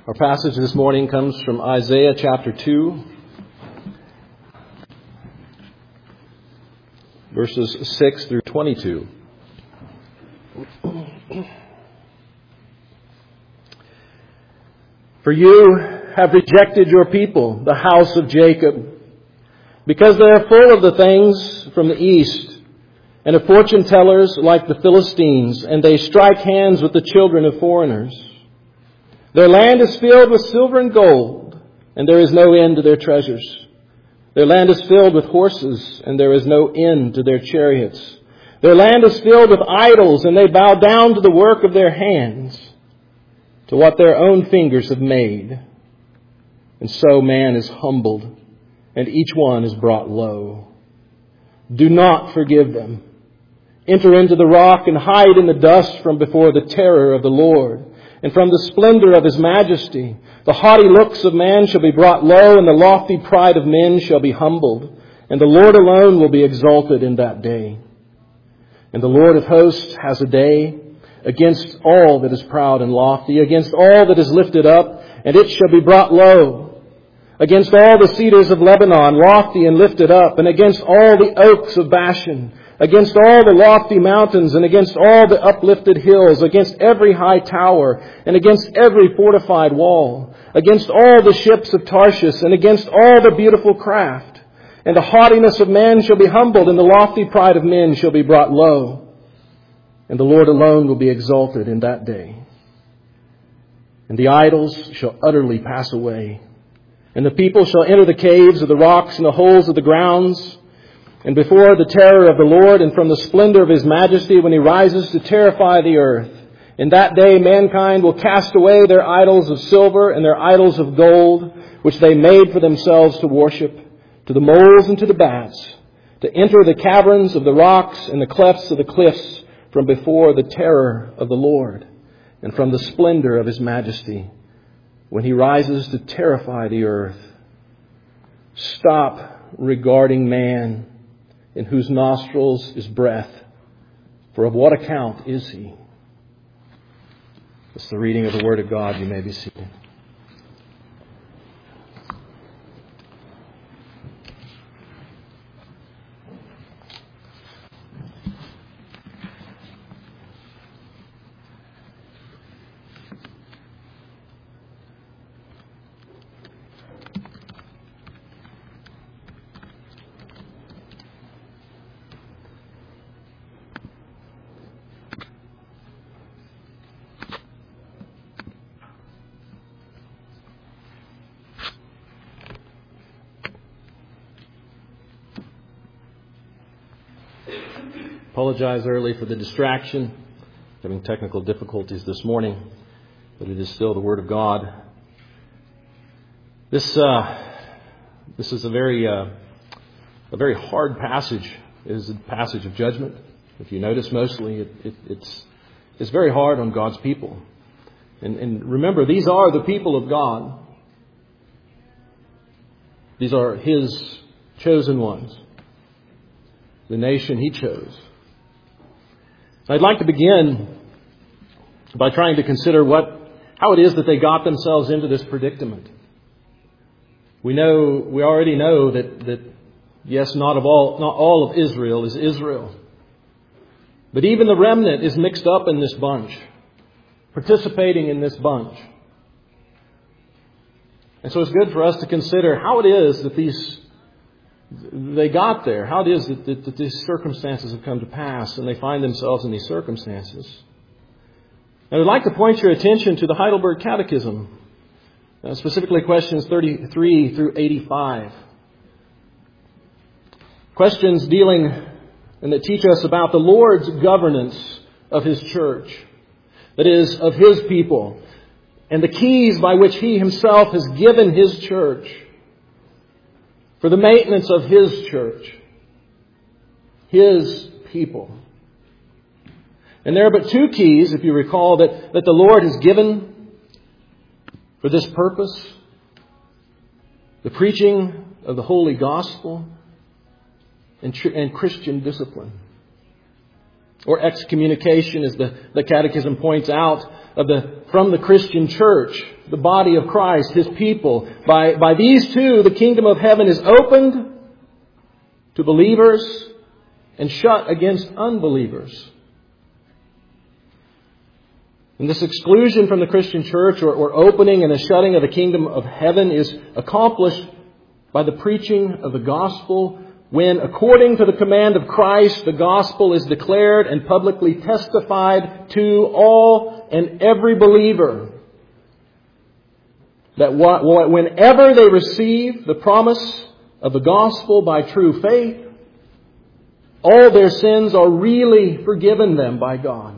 Our passage this morning comes from Isaiah chapter 2, verses 6 through 22. For you have rejected your people, the house of Jacob, because they are full of the things from the east, and of fortune tellers like the Philistines, and they strike hands with the children of foreigners. Their land is filled with silver and gold, and there is no end to their treasures. Their land is filled with horses, and there is no end to their chariots. Their land is filled with idols, and they bow down to the work of their hands, to what their own fingers have made. And so man is humbled, and each one is brought low. Do not forgive them. Enter into the rock and hide in the dust from before the terror of the Lord, and from the splendor of His majesty. The haughty looks of man shall be brought low, and the lofty pride of men shall be humbled. And the Lord alone will be exalted in that day. And the Lord of hosts has a day against all that is proud and lofty, against all that is lifted up, and it shall be brought low. Against all the cedars of Lebanon, lofty and lifted up, and against all the oaks of Bashan, against all the lofty mountains, and against all the uplifted hills, against every high tower, and against every fortified wall, against all the ships of Tarshish, and against all the beautiful craft. And the haughtiness of man shall be humbled, and the lofty pride of men shall be brought low. And the Lord alone will be exalted in that day. And the idols shall utterly pass away, and the people shall enter the caves of the rocks and the holes of the grounds. And before the terror of the Lord and from the splendor of His majesty when He rises to terrify the earth. In that day mankind will cast away their idols of silver and their idols of gold, which they made for themselves to worship, to the moles and to the bats, to enter the caverns of the rocks and the clefts of the cliffs from before the terror of the Lord and from the splendor of His majesty when He rises to terrify the earth. Stop regarding man, in whose nostrils is breath, for of what account is he? It's the reading of the Word of God. You may be seated. Apologize early for the distraction. Having technical difficulties this morning, but it is still the Word of God. This is a very hard passage. It is a passage of judgment. If you notice, mostly it's very hard on God's people. And remember, these are the people of God. These are His chosen ones, the nation He chose. I'd like to begin by trying to consider how it is that they got themselves into this predicament. We already know that yes, not all of Israel is Israel. But even the remnant is mixed up in this bunch, participating in this bunch. And so it's good for us to consider how it is that they got there. How it is that these circumstances have come to pass and they find themselves in these circumstances. And I'd like to point your attention to the Heidelberg Catechism, specifically questions 33 through 85. Questions dealing and that teach us about the Lord's governance of His church, that is, of His people, and the keys by which He Himself has given His church for the maintenance of His church, His people. And there are but two keys, if you recall, that the Lord has given for this purpose. The preaching of the Holy Gospel and Christian discipline. Or excommunication, as the Catechism points out, from the Christian church, the body of Christ, His people. By these two, the kingdom of heaven is opened to believers and shut against unbelievers. And this exclusion from the Christian church or opening and the shutting of the kingdom of heaven is accomplished by the preaching of the gospel when, according to the command of Christ, the gospel is declared and publicly testified to all and every believer. That whenever they receive the promise of the gospel by true faith, all their sins are really forgiven them by God.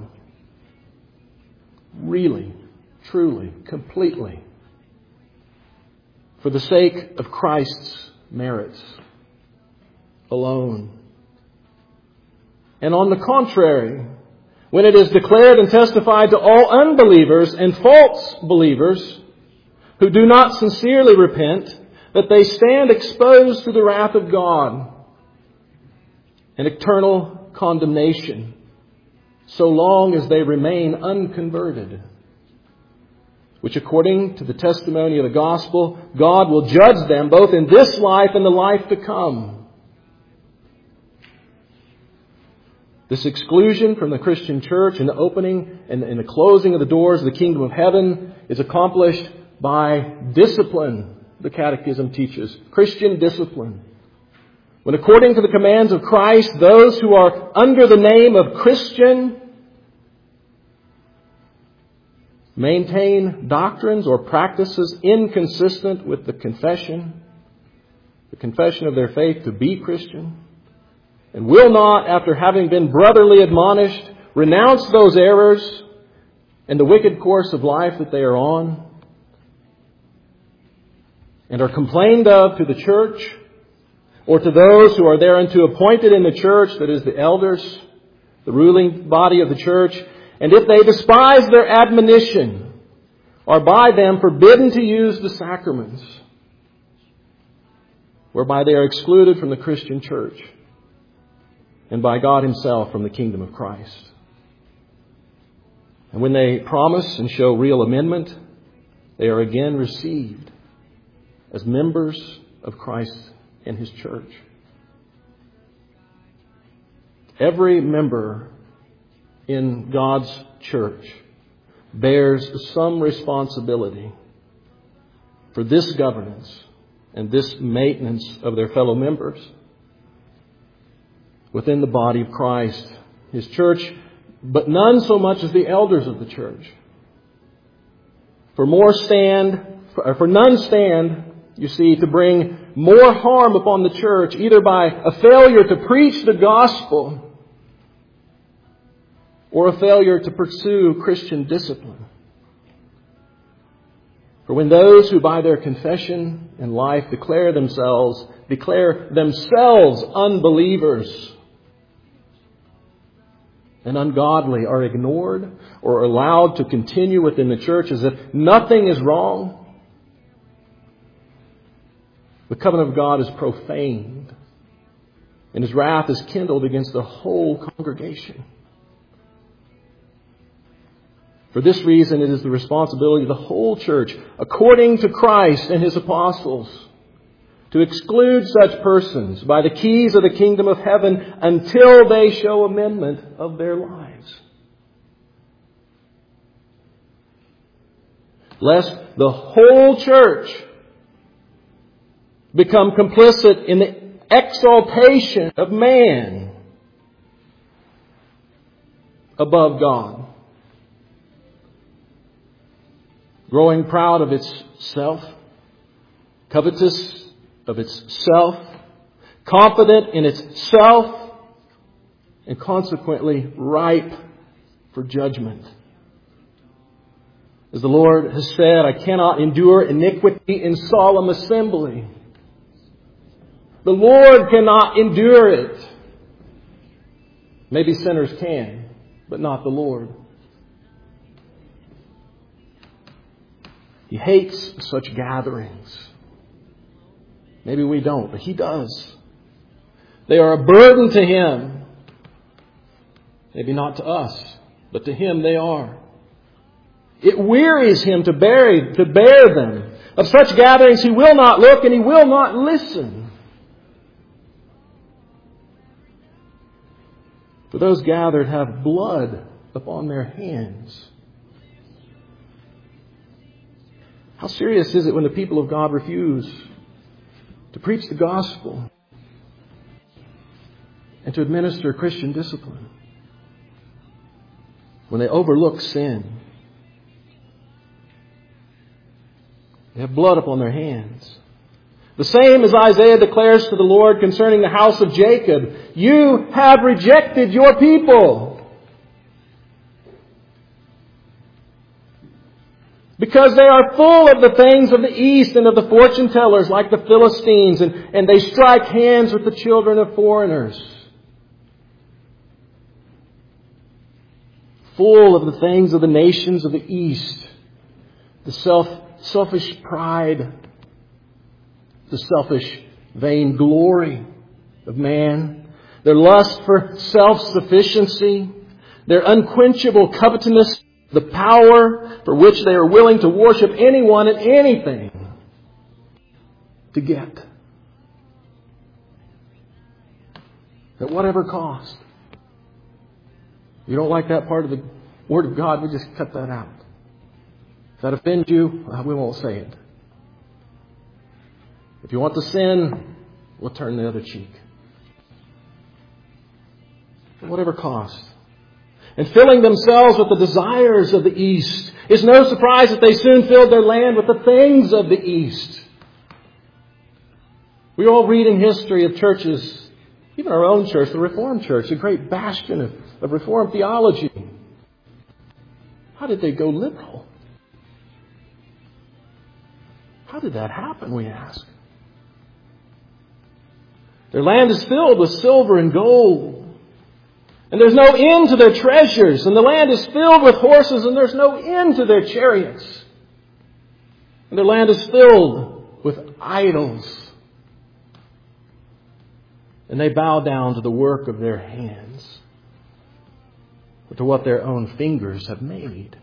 Really, truly, completely. For the sake of Christ's merits alone. And on the contrary, when it is declared and testified to all unbelievers and false believers who do not sincerely repent, that they stand exposed to the wrath of God and eternal condemnation, so long as they remain unconverted, which according to the testimony of the gospel, God will judge them both in this life and the life to come. This exclusion from the Christian church and the opening and the closing of the doors of the kingdom of heaven is accomplished by discipline, the Catechism teaches. Christian discipline. When according to the commands of Christ, those who are under the name of Christian maintain doctrines or practices inconsistent with the confession of their faith to be Christian, and will not, after having been brotherly admonished, renounce those errors and the wicked course of life that they are on, and are complained of to the church, or to those who are thereunto appointed in the church, that is, the elders, the ruling body of the church, and if they despise their admonition, are by them forbidden to use the sacraments, whereby they are excluded from the Christian church, and by God Himself from the kingdom of Christ. And when they promise and show real amendment, they are again received as members of Christ and His church. Every member in God's church bears some responsibility for this governance and this maintenance of their fellow members within the body of Christ, His church, but none so much as the elders of the church. For none stand, you see, to bring more harm upon the church, either by a failure to preach the gospel or a failure to pursue Christian discipline. For when those who by their confession and life declare themselves unbelievers and ungodly are ignored or allowed to continue within the church as if nothing is wrong, the covenant of God is profaned, and His wrath is kindled against the whole congregation. For this reason, it is the responsibility of the whole church, according to Christ and His apostles, to exclude such persons by the keys of the kingdom of heaven until they show amendment of their lives. Lest the whole church become complicit in the exaltation of man above God, growing proud of itself, covetous of itself, confident in itself, and consequently ripe for judgment. As the Lord has said, I cannot endure iniquity in solemn assembly. The Lord cannot endure it. Maybe sinners can, but not the Lord. He hates such gatherings. Maybe we don't, but He does. They are a burden to Him. Maybe not to us, but to Him they are. It wearies Him to bear them. Of such gatherings He will not look and He will not listen. For those gathered have blood upon their hands. How serious is it when the people of God refuse to preach the gospel and to administer Christian discipline? When they overlook sin. They have blood upon their hands. The same as Isaiah declares to the Lord concerning the house of Jacob. You have rejected your people. Because they are full of the things of the east and of the fortune tellers like the Philistines. And they strike hands with the children of foreigners. Full of the things of the nations of the east. The selfish pride. The selfish vain glory of man. Their lust for self-sufficiency. Their unquenchable covetousness. The power for which they are willing to worship anyone and anything to get. At whatever cost. You don't like that part of the Word of God, we just cut that out. If that offends you, we won't say it. If you want to sin, we'll turn the other cheek. At whatever cost. And filling themselves with the desires of the East. It's no surprise that they soon filled their land with the things of the East. We all read in history of churches, even our own church, the Reformed Church, a great bastion of Reformed theology. How did they go liberal? How did that happen, we ask? Their land is filled with silver and gold. And there's no end to their treasures. And the land is filled with horses, and there's no end to their chariots. And their land is filled with idols. And they bow down to the work of their hands, or to what their own fingers have made.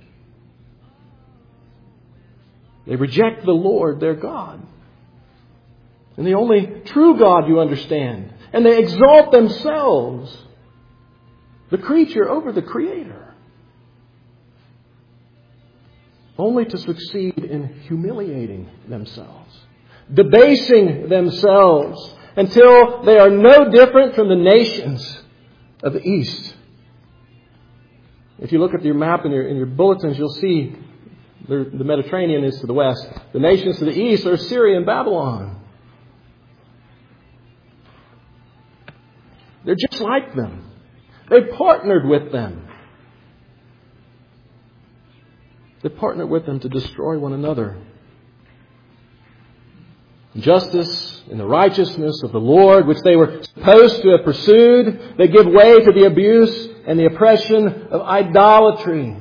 They reject the Lord, their God. And the only true God, you understand. And they exalt themselves, the creature over the Creator, only to succeed in humiliating themselves, debasing themselves until they are no different from the nations of the East. If you look at your map in your bulletins, you'll see the Mediterranean is to the west. The nations to the east are Syria and Babylon. They're just like them. They partnered with them. They partnered with them to destroy one another. Justice and the righteousness of the Lord, which they were supposed to have pursued, they give way to the abuse and the oppression of idolatry.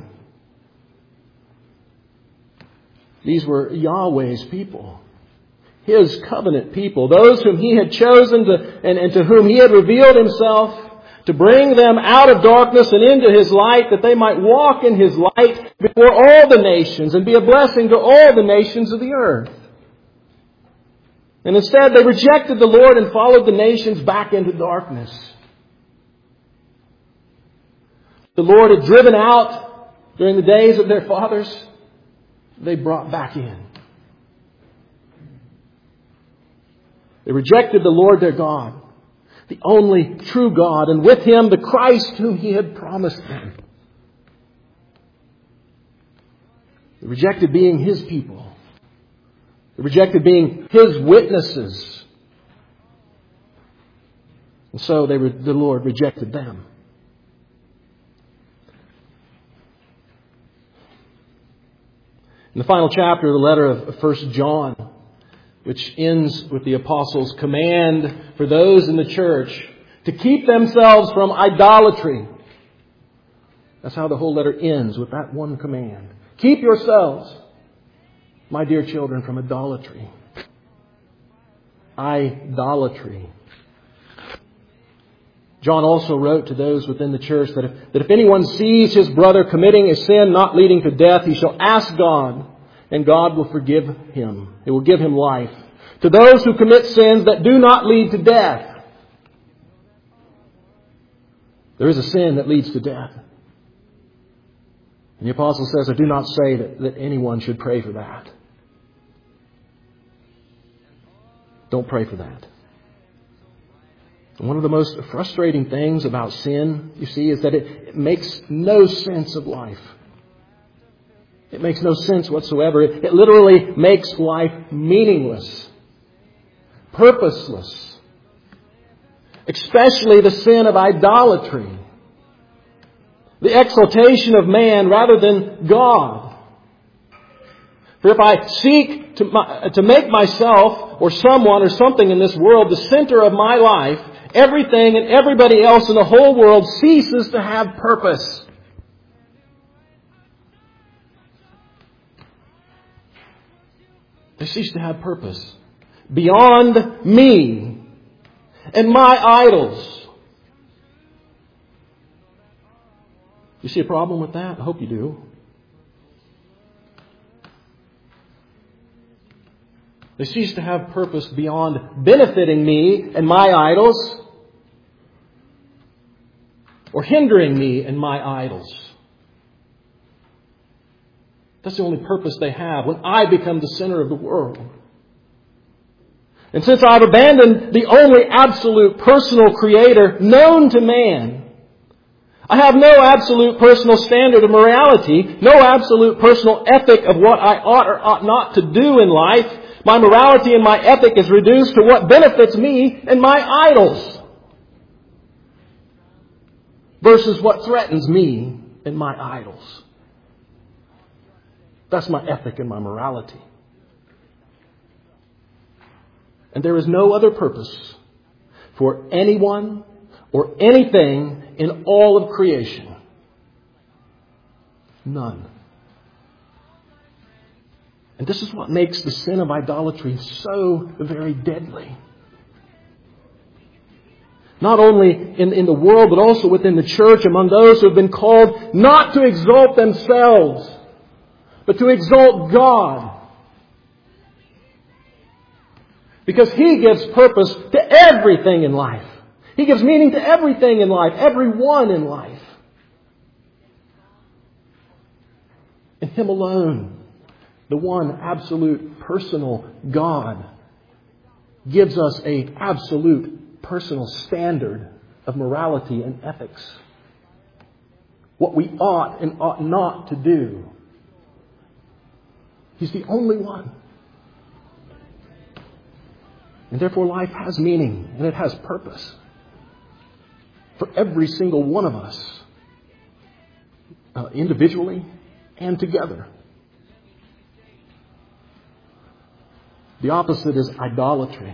These were Yahweh's people. His covenant people. Those whom He had chosen and to whom He had revealed Himself, to bring them out of darkness and into His light, that they might walk in His light before all the nations and be a blessing to all the nations of the earth. And instead they rejected the Lord and followed the nations back into darkness. The Lord had driven out during the days of their fathers, they brought back in. They rejected the Lord their God, the only true God, and with Him the Christ whom He had promised them. They rejected being His people. They rejected being His witnesses. And so the Lord rejected them. In the final chapter of the letter of 1 John, which ends with the apostles' command for those in the church to keep themselves from idolatry. That's how the whole letter ends, with that one command. Keep yourselves, my dear children, from idolatry. Idolatry. John also wrote to those within the church that if anyone sees his brother committing a sin not leading to death, he shall ask God, and God will forgive him. It will give him life. To those who commit sins that do not lead to death, there is a sin that leads to death. And the apostle says, I do not say that anyone should pray for that. Don't pray for that. And one of the most frustrating things about sin, you see, is that it makes no sense of life. It makes no sense whatsoever. It literally makes life meaningless, purposeless. Especially the sin of idolatry. The exaltation of man rather than God. For if I seek to make myself or someone or something in this world the center of my life, everything and everybody else in the whole world ceases to have purpose. They cease to have purpose. Beyond me and my idols. You see a problem with that? I hope you do. They cease to have purpose beyond benefiting me and my idols or hindering me and my idols. That's the only purpose they have when I become the center of the world. And since I've abandoned the only absolute personal creator known to man, I have no absolute personal standard of morality, no absolute personal ethic of what I ought or ought not to do in life. My morality and my ethic is reduced to what benefits me and my idols versus what threatens me and my idols. That's my ethic and my morality. And there is no other purpose for anyone or anything in all of creation. None. And this is what makes the sin of idolatry so very deadly. Not only in the world, but also within the church, among those who have been called not to exalt themselves, but to exalt God. Because He gives purpose to everything in life. He gives meaning to everything in life, everyone in life. And Him alone, the one absolute personal God, gives us an absolute personal standard of morality and ethics. What we ought and ought not to do. He's the only one. And therefore life has meaning and it has purpose for every single one of us, individually and together. The opposite is idolatry.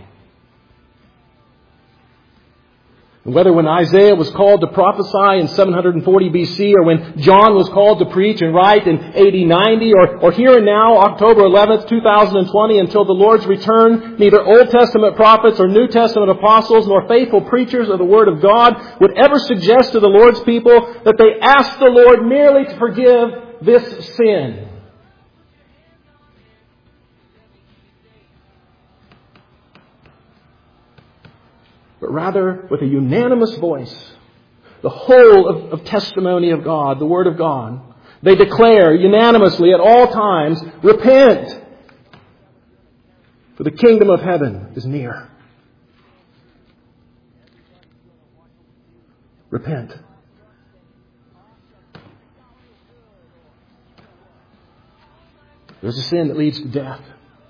And whether when Isaiah was called to prophesy in 740 BC or when John was called to preach and write in AD 90 or here and now, October 11th, 2020, until the Lord's return, neither Old Testament prophets or New Testament apostles nor faithful preachers of the Word of God would ever suggest to the Lord's people that they ask the Lord merely to forgive this sin. But rather, with a unanimous voice, the whole of testimony of God, the Word of God, they declare unanimously at all times, repent, for the kingdom of heaven is near. Repent. There's a sin that leads to death.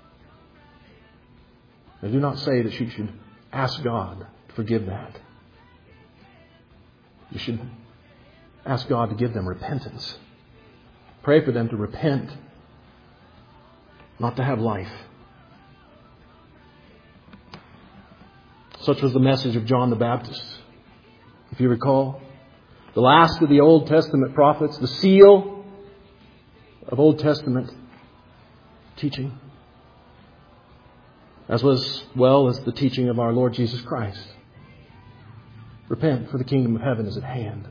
I do not say that you should ask God to forgive that. You should ask God to give them repentance. Pray for them to repent, not to have life. Such was the message of John the Baptist. If you recall, the last of the Old Testament prophets, the seal of Old Testament teaching, as well as the teaching of our Lord Jesus Christ. Repent, for the kingdom of heaven is at hand.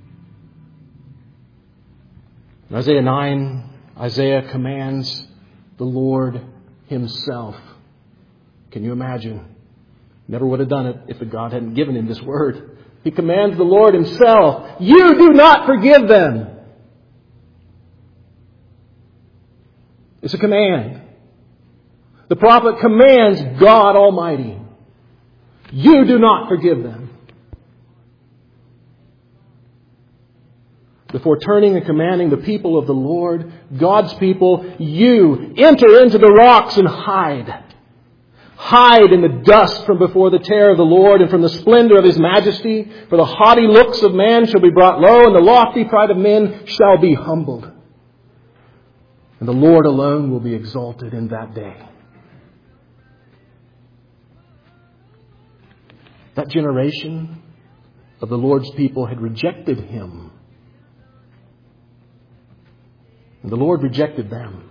In Isaiah 9, Isaiah commands the Lord Himself. Can you imagine? Never would have done it if the God hadn't given him this word. He commands the Lord Himself, you do not forgive them. It's a command. The prophet commands God Almighty, you do not forgive them. Before turning and commanding the people of the Lord, God's people, you enter into the rocks and hide. Hide in the dust from before the terror of the Lord and from the splendor of His majesty. For the haughty looks of man shall be brought low, and the lofty pride of men shall be humbled. And the Lord alone will be exalted in that day. That generation of the Lord's people had rejected Him. And the Lord rejected them.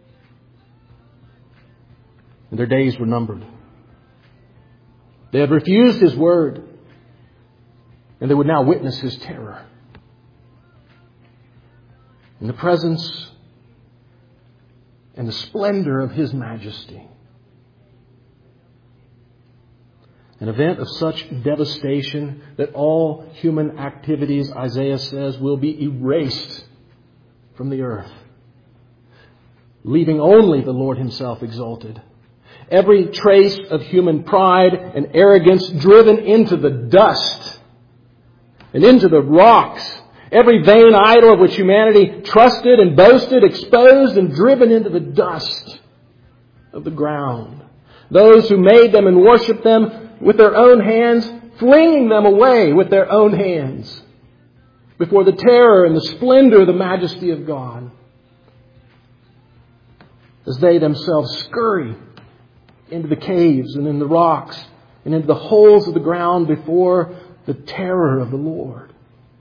And their days were numbered. They had refused His word. And they would now witness His terror. In the presence and the splendor of His majesty. An event of such devastation that all human activities, Isaiah says, will be erased from the earth, leaving only the Lord Himself exalted. Every trace of human pride and arrogance driven into the dust and into the rocks. Every vain idol of which humanity trusted and boasted, exposed and driven into the dust of the ground. Those who made them and worshipped them with their own hands, flinging them away with their own hands before the terror and the splendor of the majesty of God, as they themselves scurry into the caves and in the rocks and into the holes of the ground before the terror of the Lord.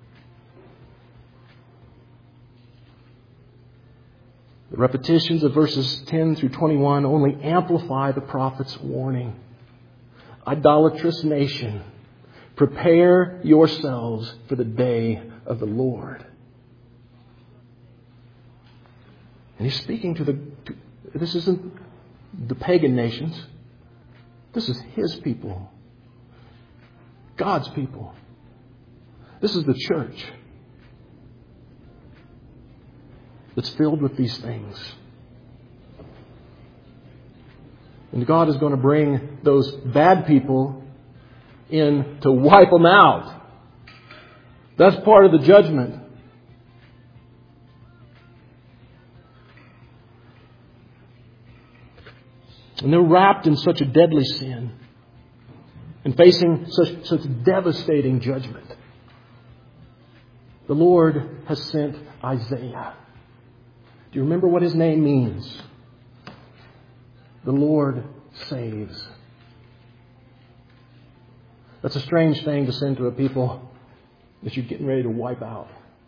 The repetitions of verses 10 through 21 only amplify the prophet's warning. Idolatrous nation, prepare yourselves for the day of the Lord. And He's speaking this isn't the pagan nations. This is His people. God's people. This is the church that's filled with these things. And God is going to bring those bad people in to wipe them out. That's part of the judgment. And they're wrapped in such a deadly sin and facing such devastating judgment. The Lord has sent Isaiah. Do you remember what his name means? The Lord saves. That's a strange thing to send to a people that you're getting ready to wipe out.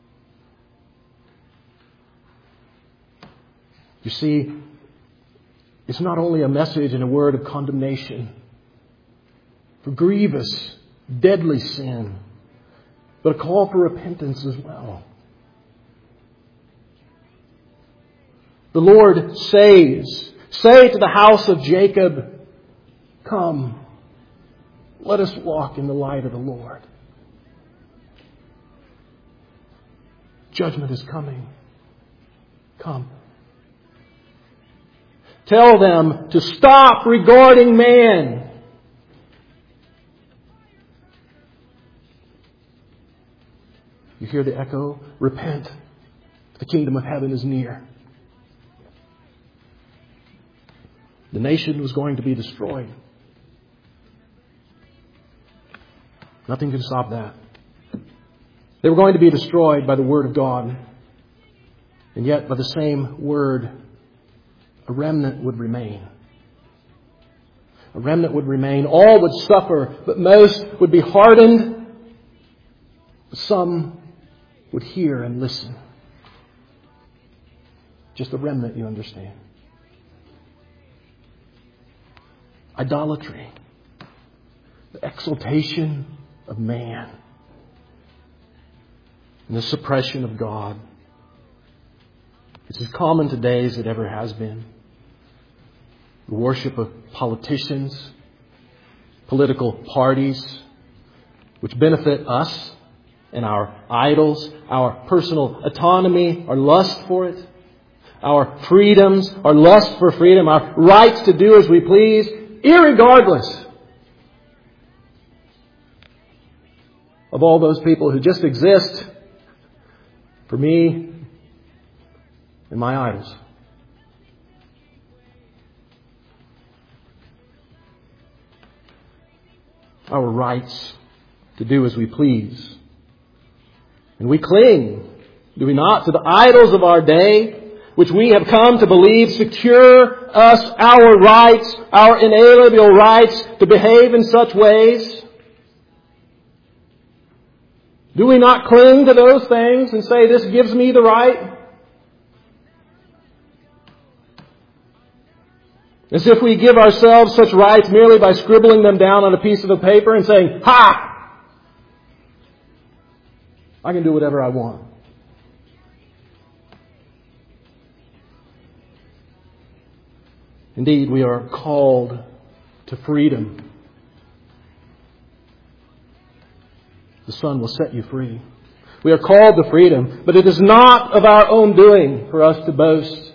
You see, it's not only a message and a word of condemnation for grievous, deadly sin, but a call for repentance as well. The Lord saves. Say to the house of Jacob, come, let us walk in the light of the Lord. Judgment is coming. Come. Tell them to stop regarding man. You hear the echo? Repent. The kingdom of heaven is near. The nation was going to be destroyed. Nothing can stop that. They were going to be destroyed by the word of God. And yet, by the same word, a remnant would remain. A remnant would remain. All would suffer, but most would be hardened. Some would hear and listen. Just a remnant, you understand. Idolatry. The exaltation of man and the suppression of God. It's as common today as it ever has been. The worship of politicians, political parties, which benefit us and our idols, our personal autonomy, our lust for it, our freedoms, our lust for freedom, our rights to do as we please, irregardless of all those people who just exist for me and my idols. Our rights to do as we please. And we cling, do we not, to the idols of our day, which we have come to believe secure us our rights, our inalienable rights to behave in such ways. Do we not cling to those things and say, this gives me the right? As if we give ourselves such rights merely by scribbling them down on a piece of a paper and saying, ha! I can do whatever I want. Indeed, we are called to freedom. The Son will set you free. We are called to freedom, but it is not of our own doing for us to boast,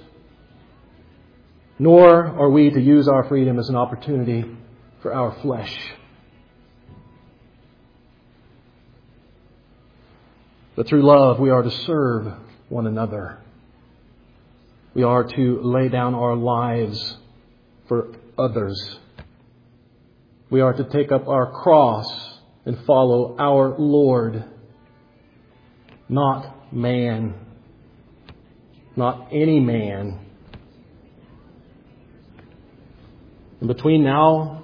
nor are we to use our freedom as an opportunity for our flesh. But through love, we are to serve one another. We are to lay down our lives for others. We are to take up our cross and follow our Lord, not man, not any man. And between now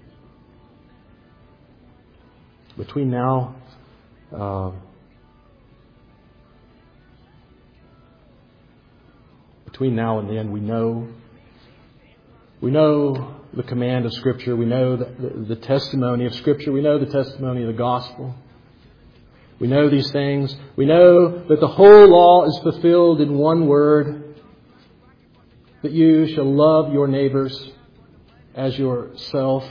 and then, we know the command of Scripture. We know the testimony of Scripture. We know the testimony of the gospel. We know these things. We know that the whole law is fulfilled in one word, that you shall love your neighbors as yourself.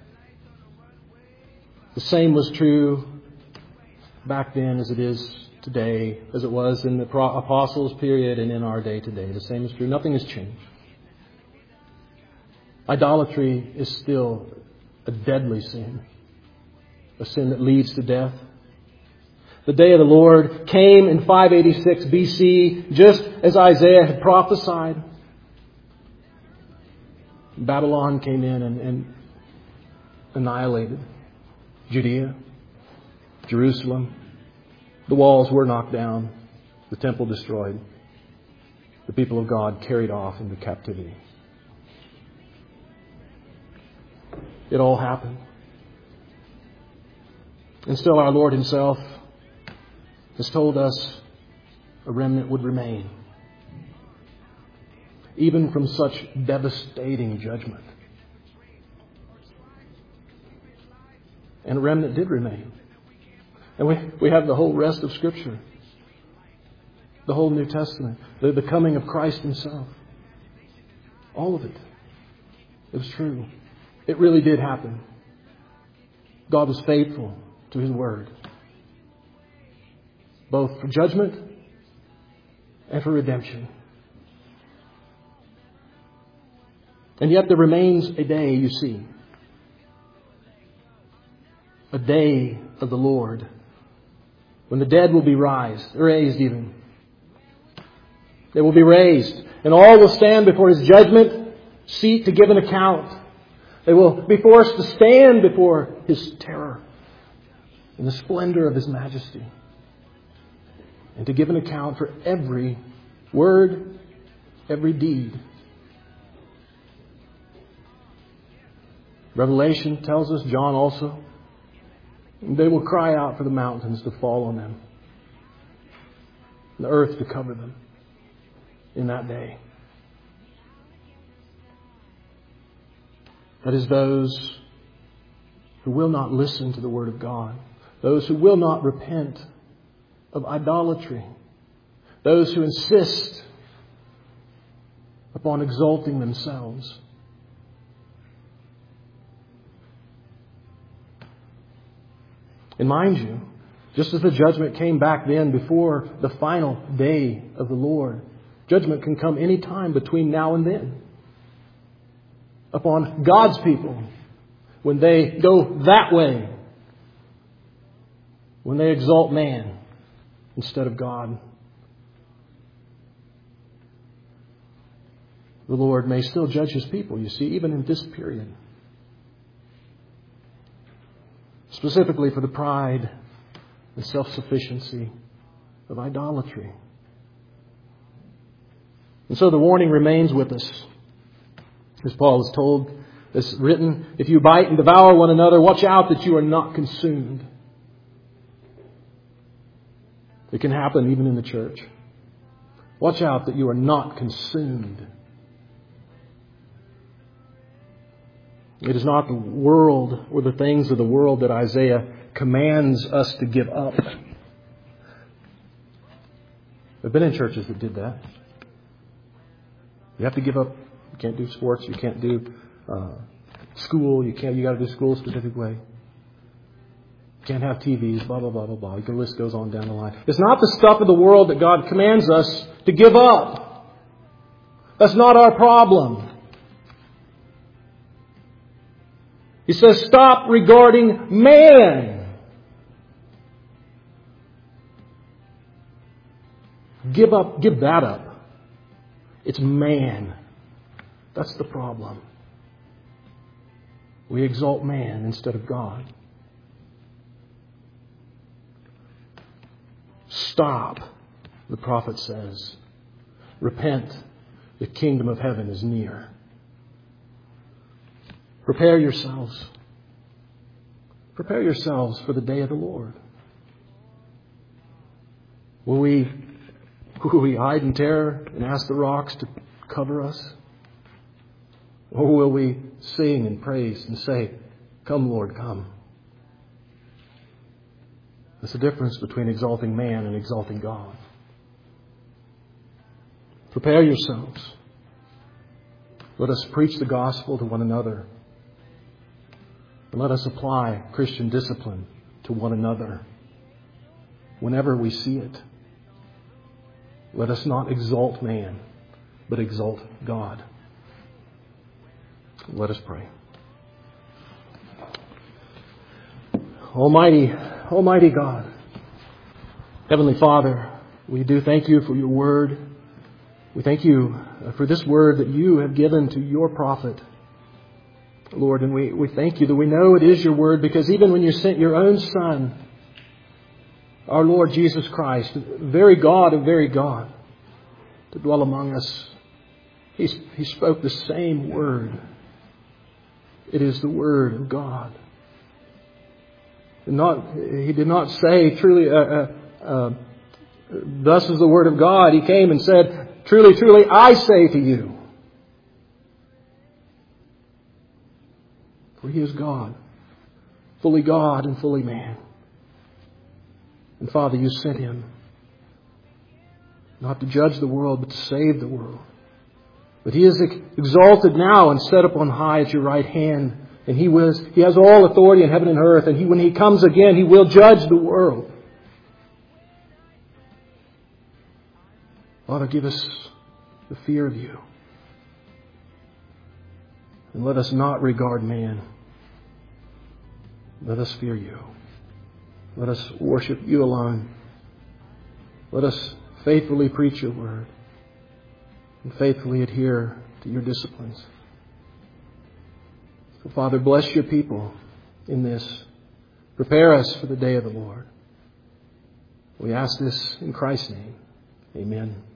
The same was true back then as it is today, as it was in the apostles' period and in our day today. The same is true. Nothing has changed. Idolatry is still a deadly sin, a sin that leads to death. The day of the Lord came in 586 BC, just as Isaiah had prophesied. Babylon came in and annihilated Judea, Jerusalem. The walls were knocked down, the temple destroyed, the people of God carried off into captivity. It all happened. And still our Lord Himself has told us a remnant would remain, even from such devastating judgment. And a remnant did remain. And we have the whole rest of Scripture, the whole New Testament, the coming of Christ Himself. All of it. It was true. It really did happen. God was faithful to His word, both for judgment and for redemption. And yet there remains a day, you see, a day of the Lord, when the dead will be raised even. They will be raised, and all will stand before His judgment seat to give an account. They will be forced to stand before His terror in the splendor of His majesty, and to give an account for every word, every deed. Revelation tells us, John also, they will cry out for the mountains to fall on them, and the earth to cover them in that day. That is, those who will not listen to the Word of God, those who will not repent of idolatry, those who insist upon exalting themselves. And mind you, just as the judgment came back then before the final day of the Lord, judgment can come any time between now and then upon God's people when they go that way, when they exalt man instead of God. The Lord may still judge His people, you see, even in this period. Specifically for the pride and self-sufficiency of idolatry. And so the warning remains with us. As Paul is told, it's written, if you bite and devour one another, watch out that you are not consumed. It can happen even in the church. Watch out that you are not consumed. It is not the world or the things of the world that Isaiah commands us to give up. I've been in churches that did that. You have to give up. You can't do sports. You can't do school. You got to do school a specific way. You can't have TVs. Blah blah blah blah blah. The list goes on down the line. It's not the stuff of the world that God commands us to give up. That's not our problem. He says, stop regarding man. Give that up. It's man. That's the problem. We exalt man instead of God. Stop, the prophet says. Repent. The kingdom of heaven is near. Prepare yourselves. Prepare yourselves for the day of the Lord. Will we hide in terror and ask the rocks to cover us? Or will we sing and praise and say, come Lord, come? There's a difference between exalting man and exalting God. Prepare yourselves. Let us preach the gospel to one another. And let us apply Christian discipline to one another whenever we see it. Let us not exalt man, but exalt God. Let us pray. Almighty God, Heavenly Father, we do thank You for Your word. We thank You for this word that You have given to Your prophet, Lord, and we thank You that we know it is Your word, because even when You sent Your own Son, our Lord Jesus Christ, very God of very God, to dwell among us, He spoke the same word. It is the Word of God. He did not say, truly, thus is the Word of God. He came and said, truly, truly, I say to you. For He is God and fully man. And Father, You sent Him not to judge the world, but to save the world. But He is exalted now and set up on high at Your right hand. And He has all authority in heaven and earth. And when He comes again, He will judge the world. Father, give us the fear of You. And let us not regard man. Let us fear You. Let us worship You alone. Let us faithfully preach Your word and faithfully adhere to Your disciplines. So, Father, bless Your people in this. Prepare us for the day of the Lord. We ask this in Christ's name. Amen.